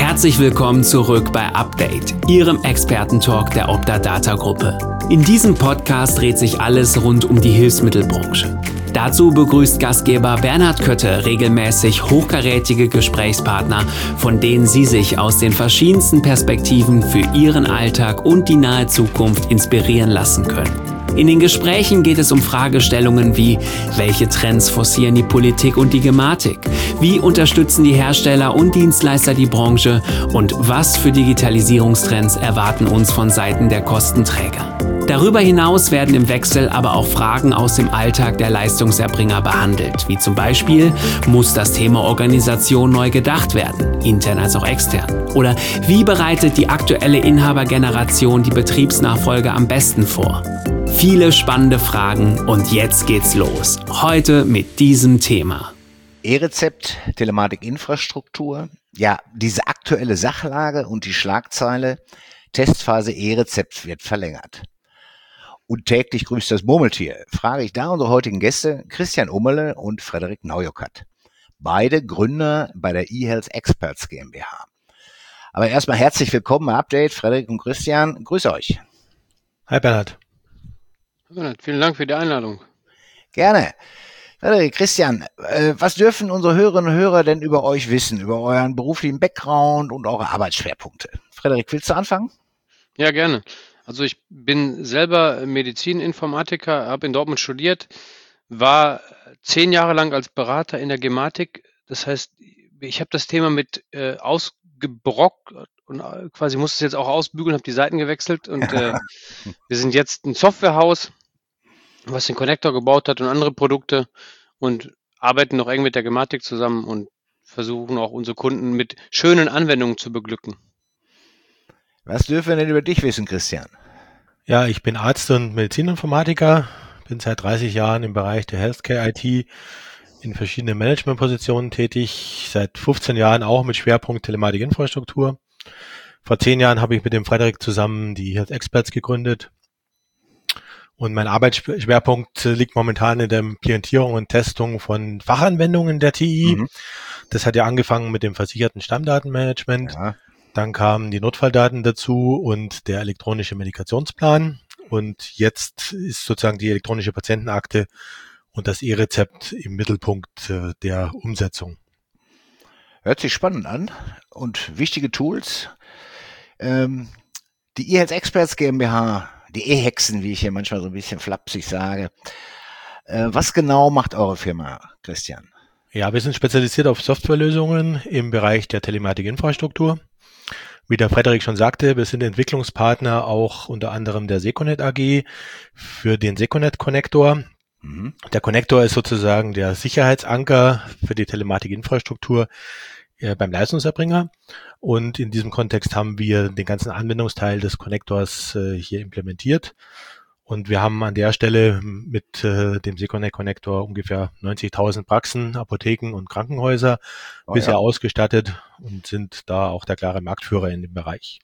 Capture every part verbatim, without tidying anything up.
Herzlich willkommen zurück bei Update, Ihrem Expertentalk der Opta Data Gruppe. In diesem Podcast dreht sich alles rund um die Hilfsmittelbranche. Dazu begrüßt Gastgeber Bernhard Kötte regelmäßig hochkarätige Gesprächspartner, von denen Sie sich aus den verschiedensten Perspektiven für Ihren Alltag und die nahe Zukunft inspirieren lassen können. In den Gesprächen geht es um Fragestellungen wie: Welche Trends forcieren die Politik und die Gematik? Wie unterstützen die Hersteller und Dienstleister die Branche? Und was für Digitalisierungstrends erwarten uns von Seiten der Kostenträger? Darüber hinaus werden im Wechsel aber auch Fragen aus dem Alltag der Leistungserbringer behandelt, wie zum Beispiel: Muss das Thema Organisation neu gedacht werden, intern als auch extern? Oder wie bereitet die aktuelle Inhabergeneration die Betriebsnachfolge am besten vor? Viele spannende Fragen und jetzt geht's los. Heute mit diesem Thema. E-Rezept, Telematikinfrastruktur. Ja, diese aktuelle Sachlage und die Schlagzeile: Testphase E-Rezept wird verlängert. Und täglich grüßt das Murmeltier, frage ich da unsere heutigen Gäste Christian Ummele und Frederik Naujokat. Beide Gründer bei der eHealth Experts GmbH. Aber erstmal herzlich willkommen bei Update, Frederik und Christian. Grüße euch. Hi Bernhard. Bernhard, vielen Dank für die Einladung. Gerne. Frederik, Christian, äh, was dürfen unsere Hörerinnen und Hörer denn über euch wissen, über euren beruflichen Background und eure Arbeitsschwerpunkte? Frederik, willst du anfangen? Ja, gerne. Also ich bin selber Medizininformatiker, habe in Dortmund studiert, war zehn Jahre lang als Berater in der Gematik. Das heißt, ich habe das Thema mit äh, ausgebrockt und äh, quasi musste es jetzt auch ausbügeln, habe die Seiten gewechselt und äh, wir sind jetzt ein Softwarehaus, was den Connector gebaut hat und andere Produkte und arbeiten noch eng mit der Gematik zusammen und versuchen auch unsere Kunden mit schönen Anwendungen zu beglücken. Was dürfen wir denn über dich wissen, Christian? Ja, ich bin Arzt und Medizininformatiker, bin seit dreißig Jahren im Bereich der Healthcare I T in verschiedenen Managementpositionen tätig, seit fünfzehn Jahren auch mit Schwerpunkt Telematikinfrastruktur. Vor zehn Jahren habe ich mit dem Frederik zusammen die eHealth Experts gegründet und mein Arbeitsschwerpunkt liegt momentan in der Implementierung und Testung von Fachanwendungen der T I. Mhm. Das hat ja angefangen mit dem versicherten Stammdatenmanagement. Ja. Dann kamen die Notfalldaten dazu und der elektronische Medikationsplan. Und jetzt ist sozusagen die elektronische Patientenakte und das E-Rezept im Mittelpunkt äh, der Umsetzung. Hört sich spannend an und wichtige Tools. Ähm, die eHealth Experts GmbH, die E-Hexen, wie ich hier manchmal so ein bisschen flapsig sage. Äh, was genau macht eure Firma, Christian? Ja, wir sind spezialisiert auf Softwarelösungen im Bereich der Telematikinfrastruktur. Wie der Frederik schon sagte, wir sind Entwicklungspartner auch unter anderem der Seconet A G für den Seconet Connector. Mhm. Der Connector ist sozusagen der Sicherheitsanker für die Telematikinfrastruktur äh, beim Leistungserbringer. Und in diesem Kontext haben wir den ganzen Anwendungsteil des Connectors äh, hier implementiert. Und wir haben an der Stelle mit äh, dem Seconet Connector ungefähr neunzigtausend Praxen, Apotheken und Krankenhäuser oh, bisher ja. ausgestattet und sind da auch der klare Marktführer in dem Bereich.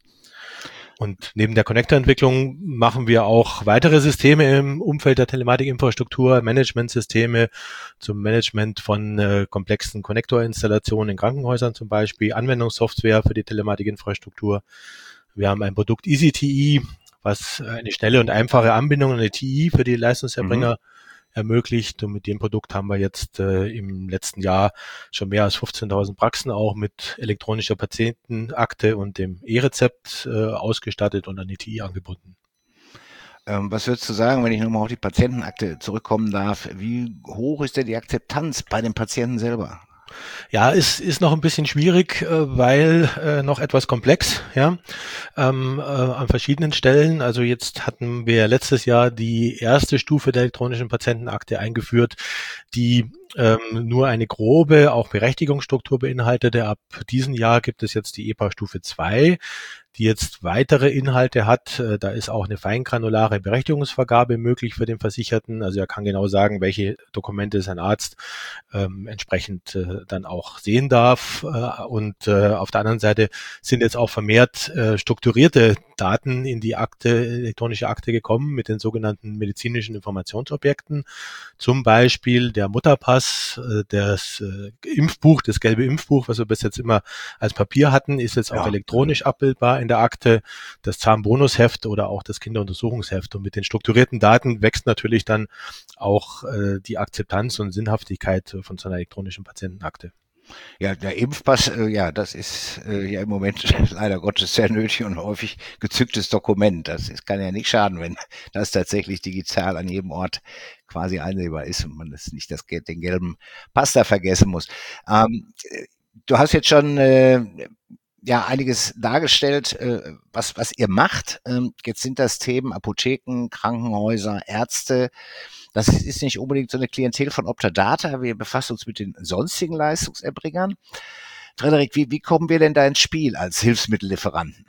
Und neben der Connector-Entwicklung machen wir auch weitere Systeme im Umfeld der Telematikinfrastruktur, Managementsysteme zum Management von äh, komplexen Connector-Installationen in Krankenhäusern zum Beispiel, Anwendungssoftware für die Telematikinfrastruktur. Wir haben ein Produkt EasyTI, was eine schnelle und einfache Anbindung an die T I für die Leistungserbringer mhm. ermöglicht. Und mit dem Produkt haben wir jetzt äh, im letzten Jahr schon mehr als fünfzehntausend Praxen auch mit elektronischer Patientenakte und dem E-Rezept äh, ausgestattet und an die T I angebunden. Ähm, was würdest du sagen, wenn ich nochmal auf die Patientenakte zurückkommen darf? Wie hoch ist denn die Akzeptanz bei den Patienten selber? Ja, es ist noch ein bisschen schwierig, weil äh, noch etwas komplex, ja, ähm, äh, an verschiedenen Stellen. Also jetzt hatten wir letztes Jahr die erste Stufe der elektronischen Patientenakte eingeführt, die ähm, nur eine grobe, auch Berechtigungsstruktur beinhaltete. Ab diesem Jahr gibt es jetzt die E P A Stufe zwei. die jetzt weitere Inhalte hat. Äh, da ist auch eine feingranulare Berechtigungsvergabe möglich für den Versicherten. Also er kann genau sagen, welche Dokumente sein Arzt ähm, entsprechend äh, dann auch sehen darf. Äh, und äh, auf der anderen Seite sind jetzt auch vermehrt äh, strukturierte Daten in die Akte, elektronische Akte gekommen mit den sogenannten medizinischen Informationsobjekten. Zum Beispiel der Mutterpass, äh, das äh, Impfbuch, das gelbe Impfbuch, was wir bis jetzt immer als Papier hatten, ist jetzt auch ja. elektronisch abbildbar in der Akte. Das Zahnbonusheft oder auch das Kinderuntersuchungsheft. Und mit den strukturierten Daten wächst natürlich dann auch äh, die Akzeptanz und Sinnhaftigkeit von so einer elektronischen Patientenakte. Ja, der Impfpass, äh, ja, das ist äh, ja im Moment leider Gottes sehr nötig und häufig gezücktes Dokument. Das ist, kann ja nicht schaden, wenn das tatsächlich digital an jedem Ort quasi einsehbar ist und man das nicht das, den gelben Pass da vergessen muss. Ähm, du hast jetzt schon äh, ja einiges dargestellt, äh, was was ihr macht. Ähm, jetzt sind das Themen Apotheken, Krankenhäuser, Ärzte. Das ist nicht unbedingt so eine Klientel von Optadata. Wir befassen uns mit den sonstigen Leistungserbringern. Frederik, wie, wie kommen wir denn da ins Spiel als Hilfsmittellieferanten?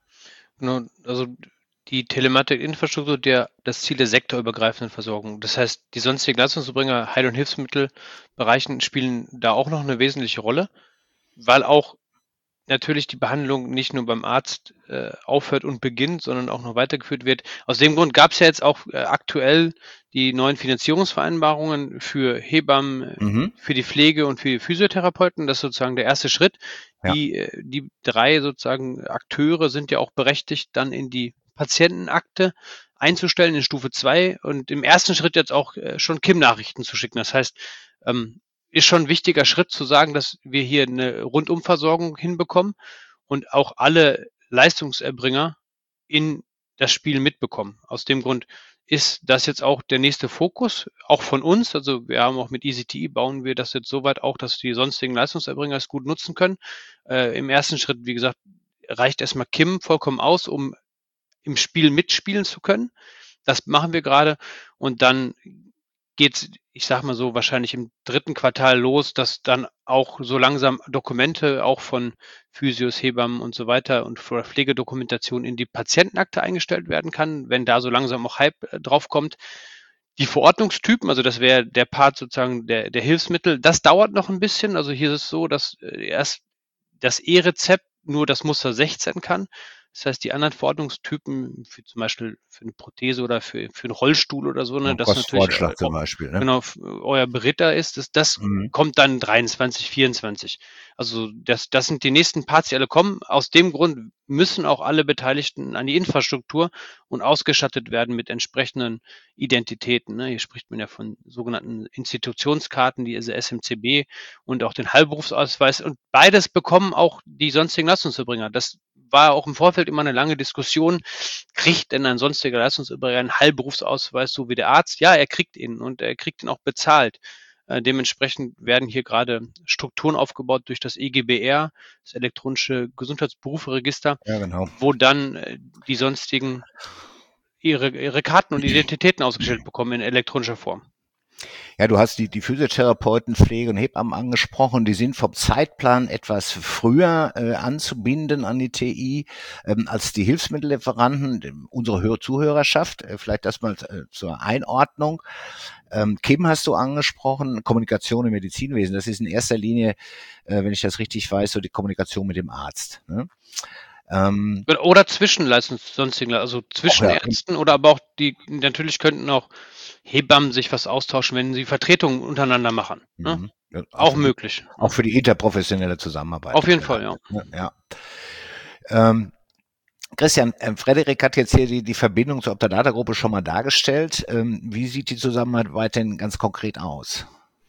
Genau, also die Telematik-Infrastruktur, der das Ziel der sektorübergreifenden Versorgung. Das heißt, die sonstigen Leistungserbringer, Heil- und Hilfsmittelbereichen spielen da auch noch eine wesentliche Rolle, weil auch natürlich die Behandlung nicht nur beim Arzt äh, aufhört und beginnt, sondern auch noch weitergeführt wird. Aus dem Grund gab es ja jetzt auch äh, aktuell die neuen Finanzierungsvereinbarungen für Hebammen, mhm. für die Pflege und für die Physiotherapeuten. Das ist sozusagen der erste Schritt. Ja. Die, äh, die drei sozusagen Akteure sind ja auch berechtigt, dann in die Patientenakte einzustellen in Stufe zwei und im ersten Schritt jetzt auch äh, schon K I M-Nachrichten zu schicken. Das heißt, ähm, ist schon ein wichtiger Schritt zu sagen, dass wir hier eine Rundumversorgung hinbekommen und auch alle Leistungserbringer in das Spiel mitbekommen. Aus dem Grund ist das jetzt auch der nächste Fokus, auch von uns. Also wir haben auch mit E C T I bauen wir das jetzt so weit auch, dass die sonstigen Leistungserbringer es gut nutzen können. Äh, im ersten Schritt, wie gesagt, reicht erstmal K I M vollkommen aus, um im Spiel mitspielen zu können. Das machen wir gerade und dann geht's, ich sag mal so, wahrscheinlich im dritten Quartal los, dass dann auch so langsam Dokumente auch von Physios, Hebammen und so weiter und für Pflegedokumentation in die Patientenakte eingestellt werden kann, wenn da so langsam auch Hype äh, drauf kommt. Die Verordnungstypen, also das wäre der Part sozusagen der, der Hilfsmittel, das dauert noch ein bisschen. Also hier ist es so, dass äh, erst das E-Rezept nur das Muster sechzehn kann. Das heißt, die anderen Verordnungstypen, für zum Beispiel für eine Prothese oder für, für einen Rollstuhl oder so, ne, das natürlich äh, zum Beispiel, ne? Genau euer Beritter ist, das, das mhm. kommt dann dreiundzwanzig, vierundzwanzig. Also das, das sind die nächsten Parts, die alle kommen. Aus dem Grund müssen auch alle Beteiligten an die Infrastruktur und ausgestattet werden mit entsprechenden Identitäten. Ne? Hier spricht man ja von sogenannten Institutionskarten, die S M C B und auch den Heilberufsausweis. Und beides bekommen auch die sonstigen Leistungserbringer. Das war auch im Vorfeld immer eine lange Diskussion. Kriegt denn ein sonstiger Leistungserbringer einen Heilberufsausweis, so wie der Arzt? Ja, er kriegt ihn und er kriegt ihn auch bezahlt. Äh, dementsprechend werden hier gerade Strukturen aufgebaut durch das E G B R, das elektronische Gesundheitsberuferegister, ja, genau. wo dann äh, die sonstigen ihre, ihre Karten und Identitäten ausgestellt bekommen in elektronischer Form. Ja, du hast die, die Physiotherapeuten, Pflege und Hebammen angesprochen. Die sind vom Zeitplan etwas früher äh, anzubinden an die T I ähm, als die Hilfsmittellieferanten, unsere Hör- Zuhörerschaft. Äh, vielleicht das mal äh, zur Einordnung. Ähm, K I M hast du angesprochen, Kommunikation im Medizinwesen. Das ist in erster Linie, äh, wenn ich das richtig weiß, so die Kommunikation mit dem Arzt. Ne? Ähm, oder zwischen Leistungs- sonstigen, also zwischen oh, ja. Ärzten oder aber auch die, natürlich könnten auch Hebammen sich was austauschen, wenn sie Vertretungen untereinander machen. Ne? Mhm. Ja, auch für, möglich. Auch für die interprofessionelle Zusammenarbeit. Auf jeden Fall, ja. ja. ja. Ähm, Christian, äh, Frederik hat jetzt hier die, die Verbindung zur Optadata-Gruppe schon mal dargestellt. Ähm, wie sieht die Zusammenarbeit denn ganz konkret aus?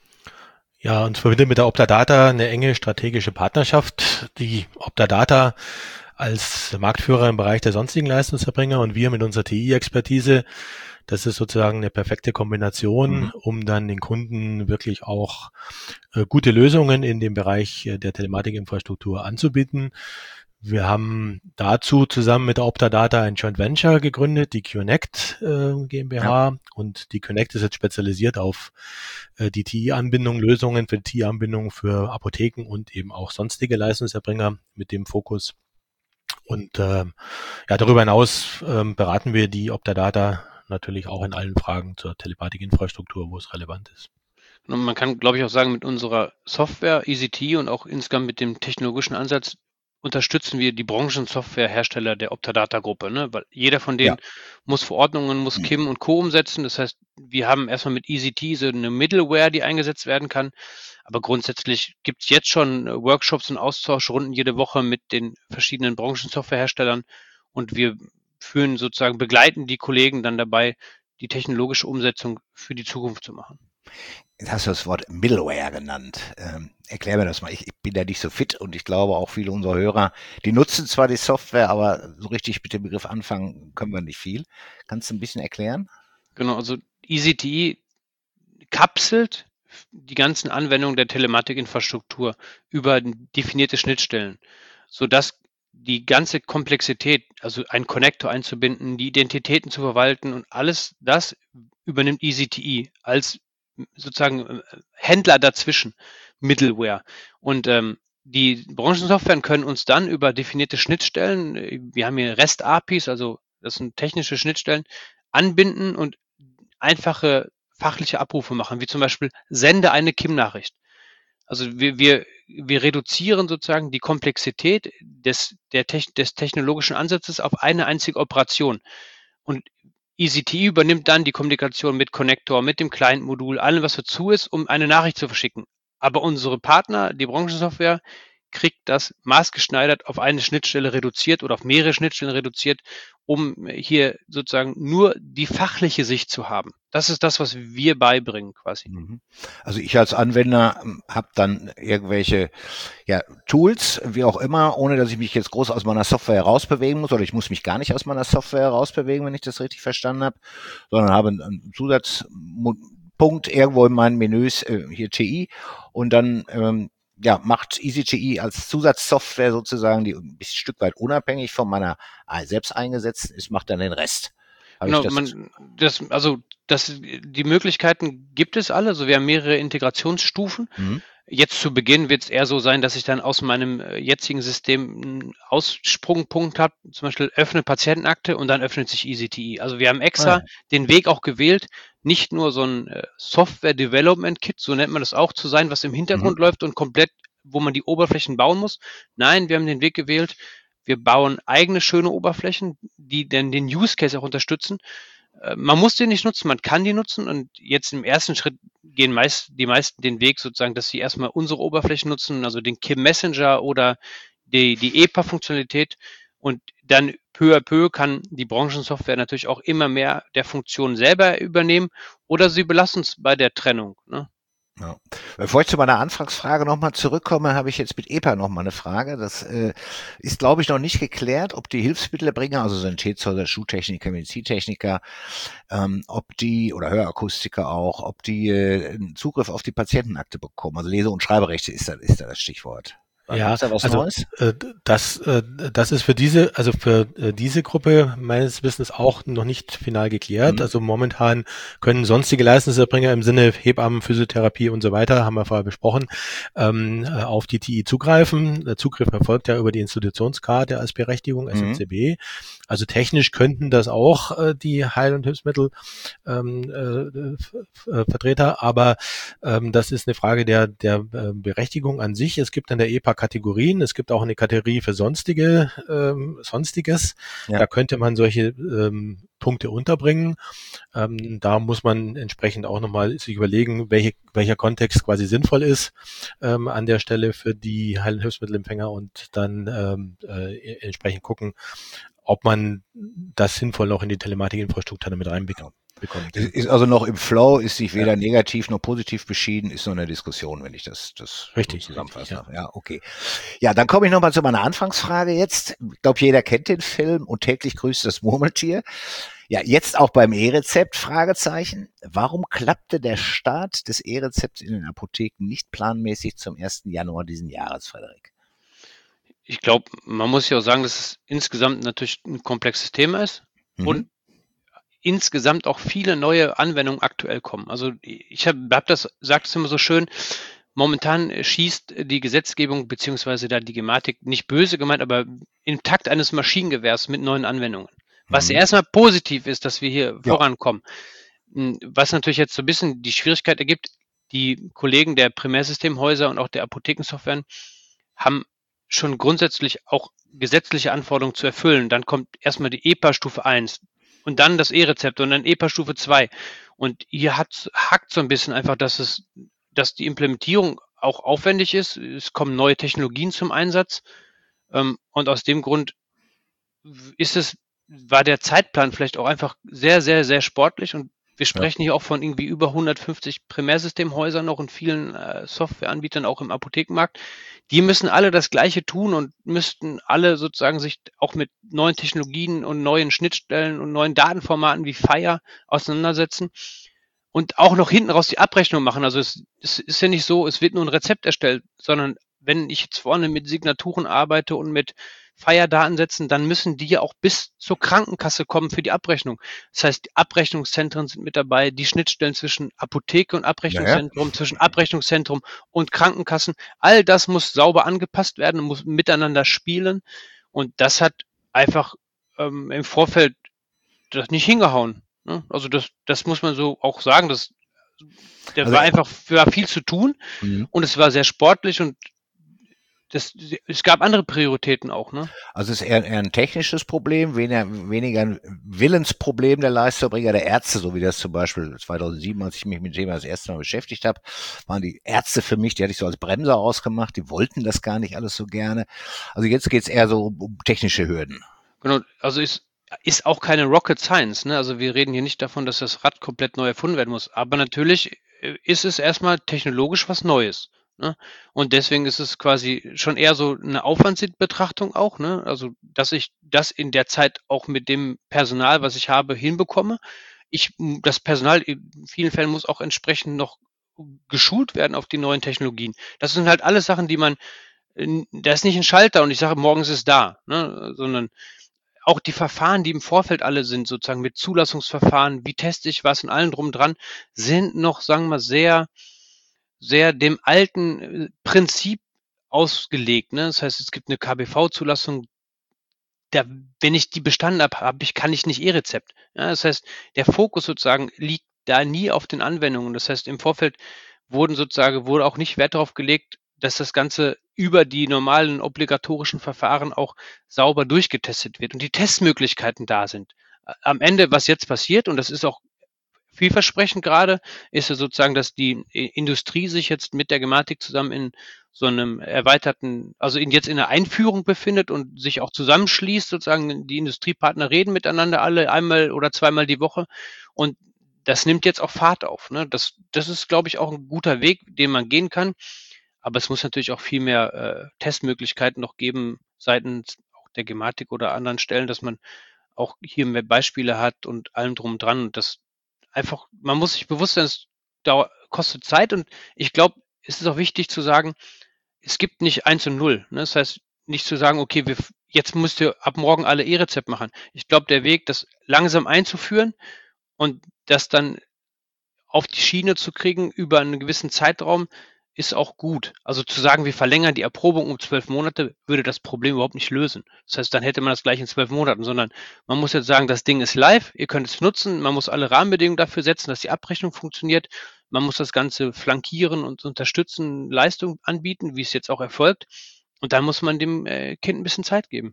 Ja, uns verbindet mit der Optadata eine enge strategische Partnerschaft. Die Optadata als Marktführer im Bereich der sonstigen Leistungserbringer und wir mit unserer T I-Expertise, das ist sozusagen eine perfekte Kombination, mhm. um dann den Kunden wirklich auch äh, gute Lösungen in dem Bereich äh, der Telematikinfrastruktur anzubieten. Wir haben dazu zusammen mit der Optadata ein Joint Venture gegründet, die Connect äh, GmbH. Ja. Und die Connect ist jetzt spezialisiert auf äh, die T I-Anbindung, Lösungen für die T I-Anbindung für Apotheken und eben auch sonstige Leistungserbringer mit dem Fokus Und ähm, ja, darüber hinaus ähm, beraten wir die Optadata natürlich auch in allen Fragen zur Telematikinfrastruktur, wo es relevant ist. Und man kann, glaube ich, auch sagen, mit unserer Software E C T und auch insgesamt mit dem technologischen Ansatz unterstützen wir die Branchensoftwarehersteller der Optadata-Gruppe, ne? Weil jeder von denen Ja. muss Verordnungen, muss K I M und Co. umsetzen. Das heißt, wir haben erstmal mit E C T so eine Middleware, die eingesetzt werden kann. Aber grundsätzlich gibt es jetzt schon äh, Workshops und Austauschrunden jede Woche mit den verschiedenen Branchensoftwareherstellern. Und wir führen sozusagen, begleiten die Kollegen dann dabei, die technologische Umsetzung für die Zukunft zu machen. Jetzt hast du das Wort Middleware genannt. Ähm, erklär mir das mal. Ich, ich bin da nicht so fit und ich glaube auch viele unserer Hörer, die nutzen zwar die Software, aber so richtig mit dem Begriff anfangen können wir nicht viel. Kannst du ein bisschen erklären? Genau, also E C T kapselt die ganzen Anwendungen der Telematikinfrastruktur über definierte Schnittstellen, sodass die ganze Komplexität, also einen Connector einzubinden, die Identitäten zu verwalten und alles das übernimmt E C T als sozusagen Händler dazwischen, Middleware. Und ähm, die Branchensoftwaren können uns dann über definierte Schnittstellen, wir haben hier REST-A P Is, also das sind technische Schnittstellen, anbinden und einfache fachliche Abrufe machen, wie zum Beispiel sende eine K I M-Nachricht. Also wir, wir, wir reduzieren sozusagen die Komplexität des, der Te- des technologischen Ansatzes auf eine einzige Operation. Und E C T übernimmt dann die Kommunikation mit Connector, mit dem Client-Modul, allem, was dazu ist, um eine Nachricht zu verschicken. Aber unsere Partner, die Branchensoftware, kriegt das maßgeschneidert auf eine Schnittstelle reduziert oder auf mehrere Schnittstellen reduziert, um hier sozusagen nur die fachliche Sicht zu haben. Das ist das, was wir beibringen quasi. Also ich als Anwender habe dann irgendwelche ja, Tools, wie auch immer, ohne dass ich mich jetzt groß aus meiner Software herausbewegen muss, oder ich muss mich gar nicht aus meiner Software herausbewegen, wenn ich das richtig verstanden habe, sondern habe einen Zusatzpunkt irgendwo in meinen Menüs, äh, hier T I, und dann ähm, ja, macht E C T I als Zusatzsoftware sozusagen, die ein bisschen Stück weit unabhängig von meiner selbst eingesetzten ist, macht dann den Rest. Genau, das, man, das, also das, die Möglichkeiten gibt es alle. Also wir haben mehrere Integrationsstufen. Mhm. Jetzt zu Beginn wird es eher so sein, dass ich dann aus meinem jetzigen System einen Aussprungpunkt habe, zum Beispiel öffne Patientenakte und dann öffnet sich E C T I. Also wir haben extra ah. den Weg auch gewählt, nicht nur so ein Software-Development-Kit, so nennt man das auch, zu sein, was im Hintergrund mhm. läuft und komplett, wo man die Oberflächen bauen muss. Nein, wir haben den Weg gewählt, wir bauen eigene schöne Oberflächen, die dann den Use Case auch unterstützen. Man muss den nicht nutzen, man kann die nutzen, und jetzt im ersten Schritt gehen meist, die meisten den Weg sozusagen, dass sie erstmal unsere Oberflächen nutzen, also den K I M Messenger oder die, die E P A-Funktionalität, und dann peu à peu kann die Branchensoftware natürlich auch immer mehr der Funktion selber übernehmen, oder sie belassen es bei der Trennung, ne? Ja. Bevor ich zu meiner Anfangsfrage nochmal zurückkomme, habe ich jetzt mit E P A nochmal eine Frage. Das äh, ist, glaube ich, noch nicht geklärt, ob die Hilfsmittelbringer, also Sanitätshäuser, Schuhtechniker, Medizintechniker, ähm, ob die, oder Hörakustiker auch, ob die äh, Zugriff auf die Patientenakte bekommen. Also Lese- und Schreiberechte ist da, ist da das Stichwort. Ja, da was also Neues? Äh, das, äh, das ist für diese, also für äh, diese Gruppe meines Wissens auch noch nicht final geklärt. Mhm. Also momentan können sonstige Leistungserbringer im Sinne Hebammen, Physiotherapie und so weiter, haben wir vorher besprochen, ähm, auf die T I zugreifen. Der Zugriff erfolgt ja über die Institutionskarte als Berechtigung, S M C B. Mhm. Also technisch könnten das auch äh, die Heil- und Hilfsmittel ähm, äh, Vertreter, aber ähm, das ist eine Frage der, der äh, Berechtigung an sich. Es gibt in der E P A Kategorien. Es gibt auch eine Kategorie für sonstige, ähm, Sonstiges. Ja. Da könnte man solche ähm, Punkte unterbringen. Ähm, da muss man entsprechend auch nochmal sich überlegen, welche, welcher Kontext quasi sinnvoll ist ähm, an der Stelle für die Heil- und Hilfsmittelempfänger, und dann ähm, äh, entsprechend gucken, ob man das sinnvoll noch in die Telematikinfrastruktur damit reinbekommt. Bekommt. Ist also noch im Flow, ist sich weder ja. negativ noch positiv beschieden, ist noch eine Diskussion, wenn ich das, das richtig, so zusammenfasse. Richtig, ja. ja, okay. Ja, dann komme ich nochmal zu meiner Anfangsfrage jetzt. Ich glaube, jeder kennt den Film und täglich grüßt das Murmeltier. Ja, jetzt auch beim E-Rezept, Fragezeichen. Warum klappte der Start des E-Rezepts in den Apotheken nicht planmäßig zum ersten Januar diesen Jahres, Frederik? Ich glaube, man muss ja auch sagen, dass es insgesamt natürlich ein komplexes Thema ist mhm. und insgesamt auch viele neue Anwendungen aktuell kommen. Also ich habe hab das, sagt es immer so schön, momentan äh, schießt die Gesetzgebung beziehungsweise da die Gematik, nicht böse gemeint, aber im Takt eines Maschinengewehrs mit neuen Anwendungen. Was Mhm. erstmal positiv ist, dass wir hier Ja. vorankommen. M, Was natürlich jetzt so ein bisschen die Schwierigkeit ergibt, die Kollegen der Primärsystemhäuser und auch der Apothekensoftwaren haben schon grundsätzlich auch gesetzliche Anforderungen zu erfüllen. Dann kommt erstmal die E P A-Stufe eins und dann das E-Rezept und dann E P A-Stufe zwei. Und hier hat, hakt so ein bisschen einfach, dass es, dass die Implementierung auch aufwendig ist. Es kommen neue Technologien zum Einsatz. Ähm, und aus dem Grund ist es, war der Zeitplan vielleicht auch einfach sehr, sehr, sehr sportlich und wir sprechen hier auch von irgendwie über hundertfünfzig Primärsystemhäusern noch und vielen äh, Softwareanbietern auch im Apothekenmarkt. Die müssen alle das Gleiche tun und müssten alle sozusagen sich auch mit neuen Technologien und neuen Schnittstellen und neuen Datenformaten wie Fire auseinandersetzen und auch noch hinten raus die Abrechnung machen. Also es, es ist ja nicht so, es wird nur ein Rezept erstellt, sondern wenn ich jetzt vorne mit Signaturen arbeite und mit Fire-Datensätzen, dann müssen die ja auch bis zur Krankenkasse kommen für die Abrechnung. Das heißt, die Abrechnungszentren sind mit dabei, die Schnittstellen zwischen Apotheke und Abrechnungszentrum, zwischen Abrechnungszentrum und Krankenkassen. All das muss sauber angepasst werden, muss miteinander spielen. Und das hat einfach ähm, im Vorfeld das nicht hingehauen. Ne? Also das, das muss man so auch sagen. Das, da Also- war einfach war viel zu tun Mhm. und es war sehr sportlich und das, es gab andere Prioritäten auch, ne? Also es ist eher, eher ein technisches Problem, weniger, weniger ein Willensproblem der Leistungserbringer, der Ärzte, so wie das zum Beispiel zweitausendsieben, als ich mich mit dem Thema das erste Mal beschäftigt habe, waren die Ärzte für mich, die hatte ich so als Bremser ausgemacht, die wollten das gar nicht alles so gerne. Also jetzt geht's eher so um, um technische Hürden. Genau, also ist, ist auch keine Rocket Science, ne? Also wir reden hier nicht davon, dass das Rad komplett neu erfunden werden muss. Aber natürlich äh, ist es erstmal technologisch was Neues. Ne? Und deswegen ist es quasi schon eher so eine Aufwandsbetrachtung auch, ne? Also, dass ich das in der Zeit auch mit dem Personal, was ich habe, hinbekomme. Ich, m, das Personal in vielen Fällen muss auch entsprechend noch geschult werden auf die neuen Technologien. Das sind halt alles Sachen, die man, äh, da ist nicht ein Schalter und ich sage, morgen ist es da, ne? Sondern auch die Verfahren, die im Vorfeld alle sind, sozusagen mit Zulassungsverfahren, wie teste ich was und allem drum dran, sind noch, sagen wir mal, sehr, sehr dem alten äh, Prinzip ausgelegt. Ne? Das heißt, es gibt eine K B V-Zulassung, da, wenn ich die bestanden habe, hab ich, kann ich nicht E-Rezept. Ja, das heißt, der Fokus sozusagen liegt da nie auf den Anwendungen. Das heißt, im Vorfeld wurden sozusagen, wurde auch nicht Wert darauf gelegt, dass das Ganze über die normalen obligatorischen Verfahren auch sauber durchgetestet wird und die Testmöglichkeiten da sind. Am Ende, was jetzt passiert, und das ist auch vielversprechend gerade, ist ja sozusagen, dass die Industrie sich jetzt mit der Gematik zusammen in so einem erweiterten, also in, jetzt in der Einführung befindet und sich auch zusammenschließt, sozusagen die Industriepartner reden miteinander alle einmal oder zweimal die Woche und das nimmt jetzt auch Fahrt auf. Ne? Das, das ist, glaube ich, auch ein guter Weg, den man gehen kann. Aber es muss natürlich auch viel mehr äh, Testmöglichkeiten noch geben seitens auch der Gematik oder anderen Stellen, dass man auch hier mehr Beispiele hat und allem drum und dran. Und das einfach, man muss sich bewusst sein, es dauert, kostet Zeit und ich glaube, es ist auch wichtig zu sagen, es gibt nicht eins und null. Ne? Das heißt, nicht zu sagen, okay, wir, jetzt müsst ihr ab morgen alle E-Rezept machen. Ich glaube, der Weg, das langsam einzuführen und das dann auf die Schiene zu kriegen über einen gewissen Zeitraum, ist auch gut. Also zu sagen, wir verlängern die Erprobung um zwölf Monate, würde das Problem überhaupt nicht lösen. Das heißt, dann hätte man das gleich in zwölf Monaten, sondern man muss jetzt sagen, das Ding ist live, ihr könnt es nutzen, man muss alle Rahmenbedingungen dafür setzen, dass die Abrechnung funktioniert, man muss das Ganze flankieren und unterstützen, Leistung anbieten, wie es jetzt auch erfolgt. Und dann muss man dem äh, Kind ein bisschen Zeit geben.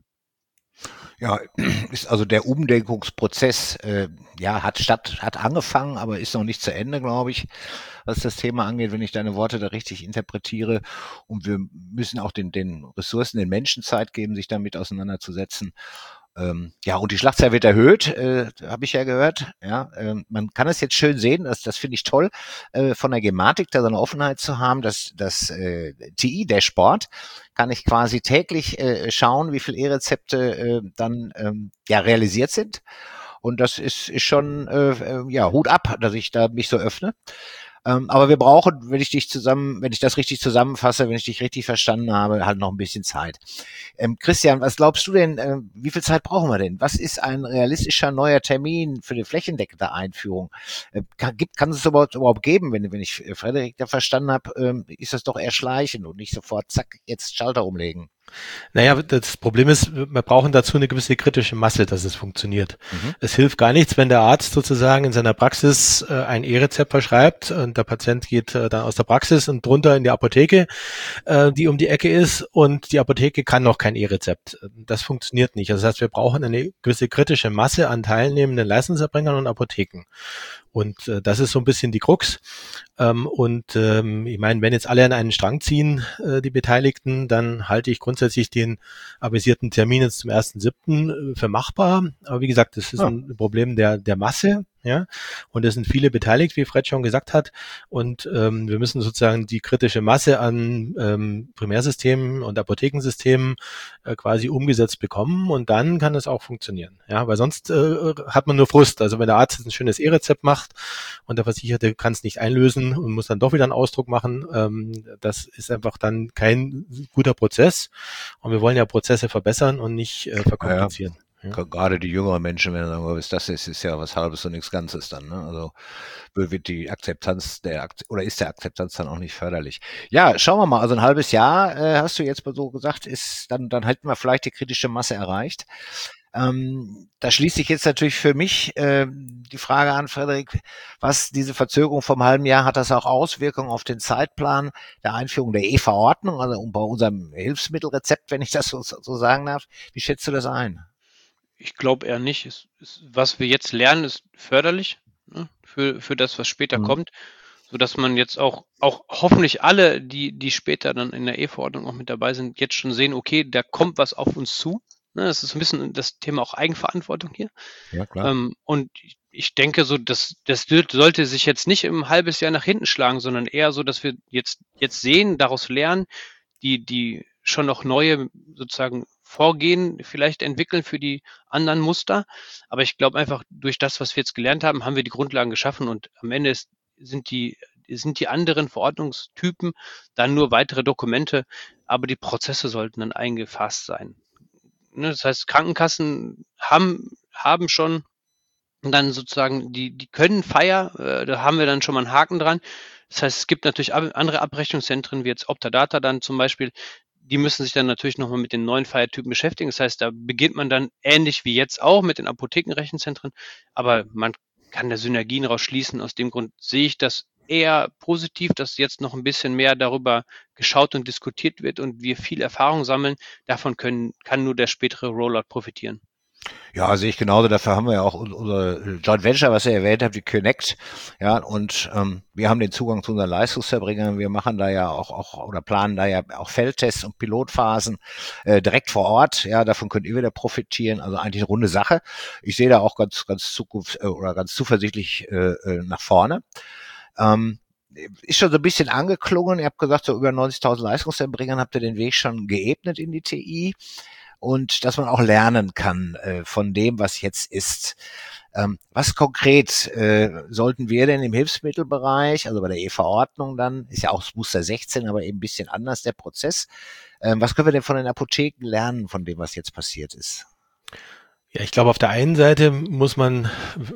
Ja, ist also der Umdenkungsprozess, äh, ja, hat statt, hat angefangen, aber ist noch nicht zu Ende, glaube ich, was das Thema angeht, wenn ich deine Worte da richtig interpretiere. Und wir müssen auch den, den Ressourcen, den Menschen Zeit geben, sich damit auseinanderzusetzen. Ähm, ja, und die Schlachtzahl wird erhöht, äh, habe ich ja gehört. Ja, ähm, man kann es jetzt schön sehen, das, das finde ich toll, äh, von der Gematik da so eine Offenheit zu haben, dass das äh, T I-Dashboard kann ich quasi täglich äh, schauen, wie viel E-Rezepte äh, dann ähm, ja realisiert sind. Und das ist, ist schon äh, ja Hut ab, dass ich da mich so öffne. Ähm, aber wir brauchen, wenn ich dich zusammen, wenn ich das richtig zusammenfasse, wenn ich dich richtig verstanden habe, halt noch ein bisschen Zeit. Ähm, Christian, was glaubst du denn, äh, wie viel Zeit brauchen wir denn? Was ist ein realistischer neuer Termin für die flächendeckende Einführung? Äh, kann, gibt, kann es es überhaupt, überhaupt geben, wenn, wenn ich Frederik da verstanden habe, ähm, ist das doch eher schleichend und nicht sofort, zack, jetzt Schalter umlegen. Naja, das Problem ist, wir brauchen dazu eine gewisse kritische Masse, dass es funktioniert. Mhm. Es hilft gar nichts, wenn der Arzt sozusagen in seiner Praxis äh, ein E-Rezept verschreibt und der Patient geht äh, dann aus der Praxis und drunter in die Apotheke, äh, die um die Ecke ist, und die Apotheke kann noch kein E-Rezept. Das funktioniert nicht. Das heißt, wir brauchen eine gewisse kritische Masse an teilnehmenden Leistungserbringern und Apotheken. Und äh, das ist so ein bisschen die Krux. Ähm, und ähm, ich meine, wenn jetzt alle an einen Strang ziehen, äh, die Beteiligten, dann halte ich grundsätzlich den avisierten Termin jetzt zum ersten siebten für machbar. Aber wie gesagt, das ist ja ein Problem der der Masse. Ja, und es sind viele beteiligt, wie Fred schon gesagt hat. Und ähm, wir müssen sozusagen die kritische Masse an ähm, Primärsystemen und Apothekensystemen äh, quasi umgesetzt bekommen, und dann kann es auch funktionieren. Ja, weil sonst äh, hat man nur Frust. Also wenn der Arzt jetzt ein schönes E-Rezept macht und der Versicherte kann es nicht einlösen und muss dann doch wieder einen Ausdruck machen, ähm, das ist einfach dann kein guter Prozess. Und wir wollen ja Prozesse verbessern und nicht äh, verkomplizieren. Ja. Ja. Gerade die jüngeren Menschen, wenn sie sagen, was das ist, ist ja was Halbes und nichts Ganzes dann. Ne? Also wird die Akzeptanz der oder ist der Akzeptanz dann auch nicht förderlich. Ja, schauen wir mal. Also ein halbes Jahr äh, hast du jetzt so gesagt, ist dann dann hätten wir vielleicht die kritische Masse erreicht. Ähm, da schließt sich jetzt natürlich für mich äh, die Frage an, Frederik, was diese Verzögerung vom halben Jahr, hat das auch Auswirkungen auf den Zeitplan der Einführung der E-Verordnung, also bei unserem Hilfsmittelrezept, wenn ich das so, so sagen darf? Wie schätzt du das ein? Ich glaube eher nicht. Es, es, was wir jetzt lernen, ist förderlich, ne, für, für das, was später mhm. kommt, sodass man jetzt auch, auch hoffentlich alle, die, die später dann in der E-Verordnung auch mit dabei sind, jetzt schon sehen, okay, da kommt was auf uns zu. Ne, das ist ein bisschen das Thema auch Eigenverantwortung hier. Ja, klar. Ähm, und ich, ich denke so, dass das sollte sich jetzt nicht im halbes Jahr nach hinten schlagen, sondern eher so, dass wir jetzt, jetzt sehen, daraus lernen, die, die schon noch neue sozusagen Vorgehen vielleicht entwickeln für die anderen Muster. Aber ich glaube einfach, durch das, was wir jetzt gelernt haben, haben wir die Grundlagen geschaffen, und am Ende ist, sind die sind die anderen Verordnungstypen dann nur weitere Dokumente, aber die Prozesse sollten dann eingefasst sein. Das heißt, Krankenkassen haben, haben schon dann sozusagen, die, die können Fire, äh, da haben wir dann schon mal einen Haken dran. Das heißt, es gibt natürlich andere Abrechnungszentren, wie jetzt Optadata dann zum Beispiel, die müssen sich dann natürlich nochmal mit den neuen Feiertypen beschäftigen. Das heißt, da beginnt man dann ähnlich wie jetzt auch mit den Apothekenrechenzentren, aber man kann da Synergien rausschließen. Aus dem Grund sehe ich das eher positiv, dass jetzt noch ein bisschen mehr darüber geschaut und diskutiert wird und wir viel Erfahrung sammeln. Davon können, kann nur der spätere Rollout profitieren. Ja, sehe ich genauso. Dafür haben wir ja auch unser Joint Venture, was ihr erwähnt habt, die Connect. Ja, und ähm, wir haben den Zugang zu unseren Leistungserbringern. Wir machen da ja auch, auch oder planen da ja auch Feldtests und Pilotphasen äh, direkt vor Ort. Ja, davon könnt ihr wieder profitieren. Also eigentlich eine runde Sache. Ich sehe da auch ganz, ganz zukunft äh, oder ganz zuversichtlich äh, nach vorne. Ähm, ist schon so ein bisschen angeklungen. Ihr habt gesagt, so über neunzigtausend Leistungserbringern habt ihr den Weg schon geebnet in die T I. Und dass man auch lernen kann äh, von dem, was jetzt ist. Ähm, was konkret äh, sollten wir denn im Hilfsmittelbereich, also bei der E-Verordnung dann, ist ja auch das Muster sechzehn, aber eben ein bisschen anders der Prozess. Ähm, was können wir denn von den Apotheken lernen, von dem, was jetzt passiert ist? Ja, ich glaube, auf der einen Seite muss man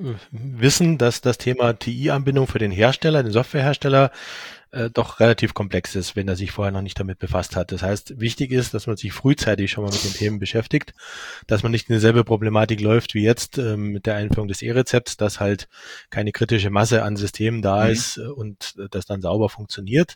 wissen, dass das Thema T I-Anbindung für den Hersteller, den Softwarehersteller, äh, doch relativ komplex ist, wenn er sich vorher noch nicht damit befasst hat. Das heißt, wichtig ist, dass man sich frühzeitig schon mal mit den Themen beschäftigt, dass man nicht in dieselbe Problematik läuft wie jetzt ähm, mit der Einführung des E-Rezepts, dass halt keine kritische Masse an Systemen da mhm. ist und äh, das dann sauber funktioniert.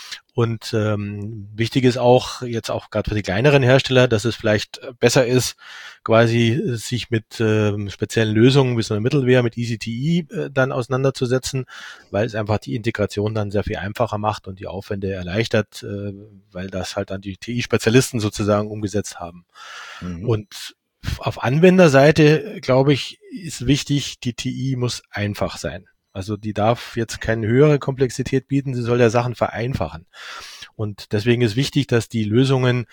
Und ähm, wichtig ist auch, jetzt auch gerade für die kleineren Hersteller, dass es vielleicht besser ist, quasi sich mit ähm, speziellen Lösungen wie so einer Middleware, mit E C T I äh, dann auseinanderzusetzen, weil es einfach die Integration dann sehr viel einfacher macht und die Aufwände erleichtert, äh, weil das halt dann die T I-Spezialisten sozusagen umgesetzt haben. Mhm. Und auf Anwenderseite, glaube ich, ist wichtig, die T I muss einfach sein. Also die darf jetzt keine höhere Komplexität bieten, sie soll ja Sachen vereinfachen. Und deswegen ist wichtig, dass die Lösungen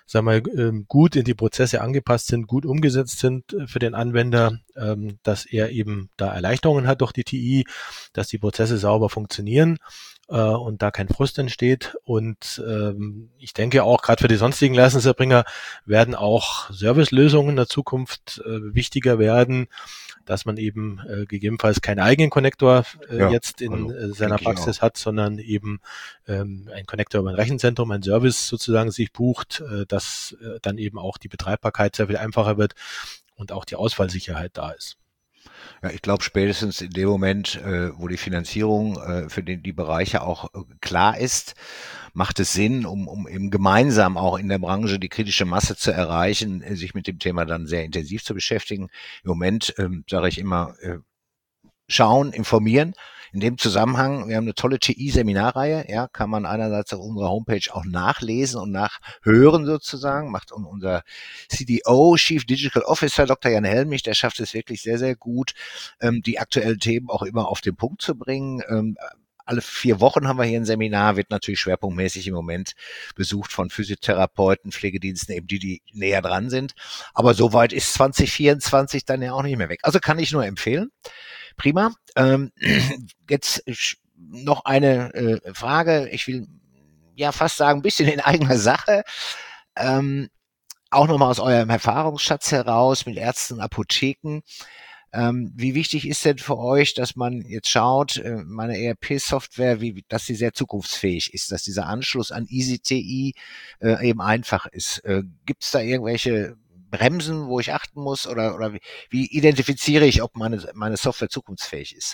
sagen wir, gut in die Prozesse angepasst sind, gut umgesetzt sind für den Anwender, dass er eben da Erleichterungen hat durch die T I, dass die Prozesse sauber funktionieren und da kein Frust entsteht. Und ähm, ich denke auch, gerade für die sonstigen Leistungserbringer werden auch Servicelösungen in der Zukunft äh, wichtiger werden, dass man eben äh, gegebenenfalls keinen eigenen Konnektor äh, ja, jetzt in äh, seiner Praxis hat, sondern eben ähm, ein Konnektor über ein Rechenzentrum, ein Service sozusagen sich bucht, äh, dass äh, dann eben auch die Betreibbarkeit sehr viel einfacher wird und auch die Ausfallsicherheit da ist. Ja, ich glaube spätestens in dem Moment, äh, wo die Finanzierung äh, für die, die Bereiche auch äh, klar ist, macht es Sinn, um, um eben gemeinsam auch in der Branche die kritische Masse zu erreichen, äh, sich mit dem Thema dann sehr intensiv zu beschäftigen. Im Moment ähm, sage ich immer, äh, schauen, informieren. In dem Zusammenhang, wir haben eine tolle T I-Seminarreihe, ja, kann man einerseits auf unserer Homepage auch nachlesen und nachhören sozusagen, macht unser C D O, Chief Digital Officer, Doktor Jan Helmich, der schafft es wirklich sehr, sehr gut, ähm, die aktuellen Themen auch immer auf den Punkt zu bringen. Ähm, alle vier Wochen haben wir hier ein Seminar, wird natürlich schwerpunktmäßig im Moment besucht von Physiotherapeuten, Pflegediensten, eben die, die näher dran sind. Aber soweit ist zwanzig vierundzwanzig dann ja auch nicht mehr weg. Also kann ich nur empfehlen. Prima. Ähm, jetzt noch eine äh, Frage. Ich will ja fast sagen, ein bisschen in eigener Sache. Ähm, auch nochmal aus eurem Erfahrungsschatz heraus mit Ärzten und Apotheken. Ähm, wie wichtig ist denn für euch, dass man jetzt schaut, äh, meine E R P-Software, wie, dass sie sehr zukunftsfähig ist, dass dieser Anschluss an E A S Y T I äh, eben einfach ist? Äh, Gibt es da irgendwelche Bremsen, wo ich achten muss, oder, oder wie, wie identifiziere ich, ob meine, meine Software zukunftsfähig ist?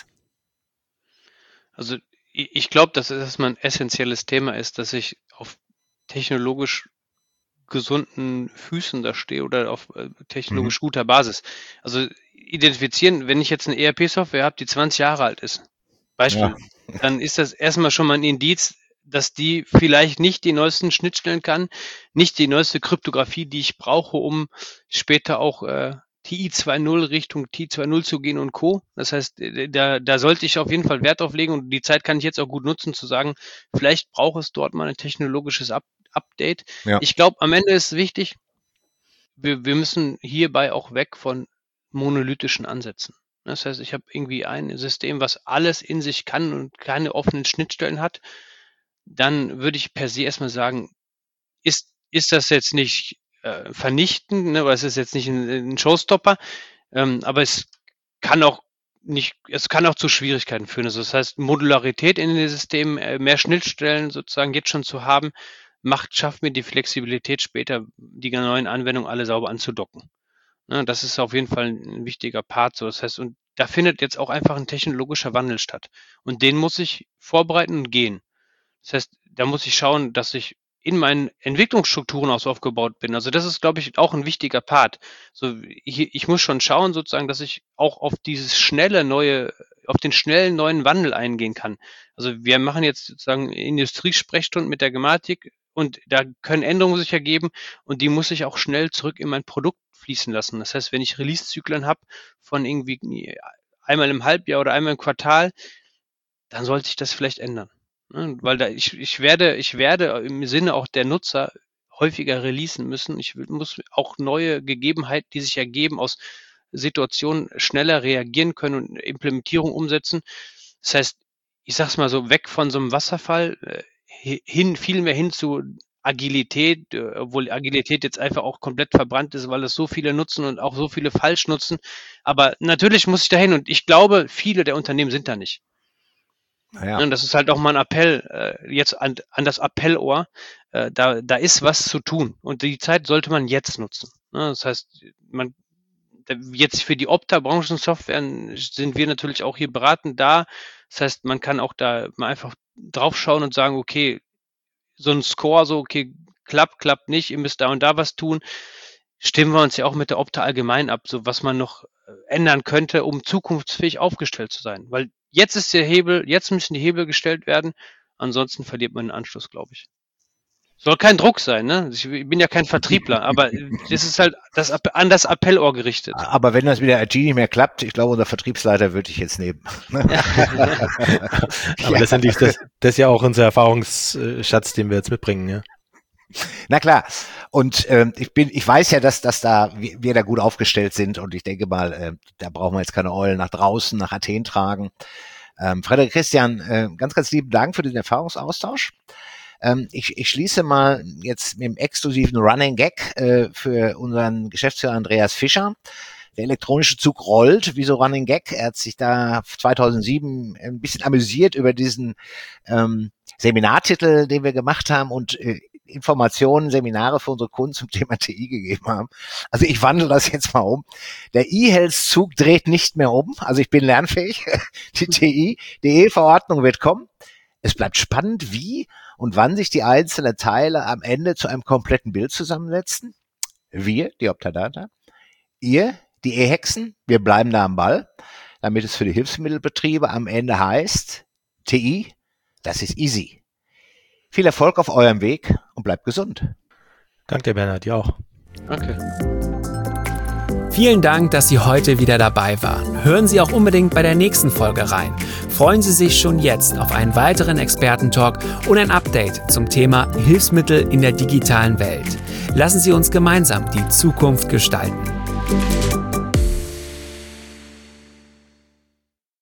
Also ich glaube, dass es erstmal ein essentielles Thema ist, dass ich auf technologisch gesunden Füßen da stehe oder auf technologisch mhm. guter Basis. Also identifizieren, wenn ich jetzt eine E R P-Software habe, die zwanzig Jahre alt ist, Beispiel, ja. dann ist das erstmal schon mal ein Indiz, dass die vielleicht nicht die neuesten Schnittstellen kann, nicht die neueste Kryptographie, die ich brauche, um später auch äh, T I zwei Punkt null Richtung T I zwei Punkt null zu gehen und Co. Das heißt, da, da sollte ich auf jeden Fall Wert drauf legen und die Zeit kann ich jetzt auch gut nutzen, zu sagen, vielleicht braucht es dort mal ein technologisches Up- Update. Ja. Ich glaube, am Ende ist wichtig, wir, wir müssen hierbei auch weg von monolithischen Ansätzen. Das heißt, ich habe irgendwie ein System, was alles in sich kann und keine offenen Schnittstellen hat. Dann würde ich per se erstmal sagen, ist, ist das jetzt nicht äh, vernichtend, ne, weil es ist jetzt nicht ein, ein Showstopper, ähm, aber es kann auch nicht, es kann auch zu Schwierigkeiten führen. Also das heißt, Modularität in den Systemen, äh, mehr Schnittstellen sozusagen jetzt schon zu haben, macht, schafft mir die Flexibilität später, die neuen Anwendungen alle sauber anzudocken. Ne, das ist auf jeden Fall ein wichtiger Part. So. Das heißt, und da findet jetzt auch einfach ein technologischer Wandel statt. Und den muss ich vorbereiten und gehen. Das heißt, da muss ich schauen, dass ich in meinen Entwicklungsstrukturen auch so aufgebaut bin. Also das ist, glaube ich, auch ein wichtiger Part. So, ich, ich muss schon schauen, sozusagen, dass ich auch auf dieses schnelle neue, auf den schnellen neuen Wandel eingehen kann. Also wir machen jetzt sozusagen Industriesprechstunden mit der Gematik und da können Änderungen sich ergeben und die muss ich auch schnell zurück in mein Produkt fließen lassen. Das heißt, wenn ich Release-Zyklen habe von irgendwie einmal im Halbjahr oder einmal im Quartal, dann sollte ich das vielleicht ändern. Weil da ich, ich werde, ich werde im Sinne auch der Nutzer häufiger releasen müssen. Ich muss auch neue Gegebenheiten, die sich ergeben, aus Situationen schneller reagieren können und Implementierung umsetzen. Das heißt, ich sag's mal so, weg von so einem Wasserfall hin, viel mehr hin zu Agilität, obwohl Agilität jetzt einfach auch komplett verbrannt ist, weil es so viele nutzen und auch so viele falsch nutzen. Aber natürlich muss ich dahin und ich glaube, viele der Unternehmen sind da nicht. Ja. Das ist halt auch mal ein Appell äh, jetzt an, an das Appellohr. Äh, da, da ist was zu tun und die Zeit sollte man jetzt nutzen. Ne? Das heißt, man jetzt für die Opta-Branchensoftware sind wir natürlich auch hier beratend da. Das heißt, man kann auch da mal einfach drauf schauen und sagen, okay, so ein Score, so okay, klappt, klappt nicht, ihr müsst da und da was tun. Stimmen wir uns ja auch mit der Opta allgemein ab, so was man noch ändern könnte, um zukunftsfähig aufgestellt zu sein. Weil jetzt ist der Hebel, jetzt müssen die Hebel gestellt werden, ansonsten verliert man den Anschluss, glaube ich. Soll kein Druck sein, ne? Ich bin ja kein Vertriebler, aber das ist halt das, an das Appellohr gerichtet. Aber wenn das mit der I T nicht mehr klappt, ich glaube, unser Vertriebsleiter würde ich jetzt nehmen. Ja. Aber letztendlich ist das, das ist ja auch unser Erfahrungsschatz, den wir jetzt mitbringen, ja. Na klar. Und ähm, ich bin, ich weiß ja, dass, dass da wir, wir da gut aufgestellt sind und ich denke mal, äh, da brauchen wir jetzt keine Eulen nach draußen, nach Athen tragen. Ähm, Frederik Christian, äh, ganz, ganz lieben Dank für den Erfahrungsaustausch. Ähm, ich, ich schließe mal jetzt mit dem exklusiven Running Gag äh, für unseren Geschäftsführer Andreas Fischer. Der elektronische Zug rollt, wie so Running Gag. Er hat sich da zweitausendsieben ein bisschen amüsiert über diesen ähm, Seminartitel, den wir gemacht haben und äh, Informationen, Seminare für unsere Kunden zum Thema T I gegeben haben. Also ich wandle das jetzt mal um. Der E-Health-Zug dreht nicht mehr um. Also ich bin lernfähig. Die T I, die E-Verordnung wird kommen. Es bleibt spannend, wie und wann sich die einzelnen Teile am Ende zu einem kompletten Bild zusammensetzen. Wir, die Optadata, ihr, die E-Hexen, wir bleiben da am Ball, damit es für die Hilfsmittelbetriebe am Ende heißt, T I, das ist easy. Viel Erfolg auf eurem Weg und bleibt gesund. Danke dir, Bernhard, dir auch. Danke. Vielen Dank, dass Sie heute wieder dabei waren. Hören Sie auch unbedingt bei der nächsten Folge rein. Freuen Sie sich schon jetzt auf einen weiteren Expertentalk und ein Update zum Thema Hilfsmittel in der digitalen Welt. Lassen Sie uns gemeinsam die Zukunft gestalten.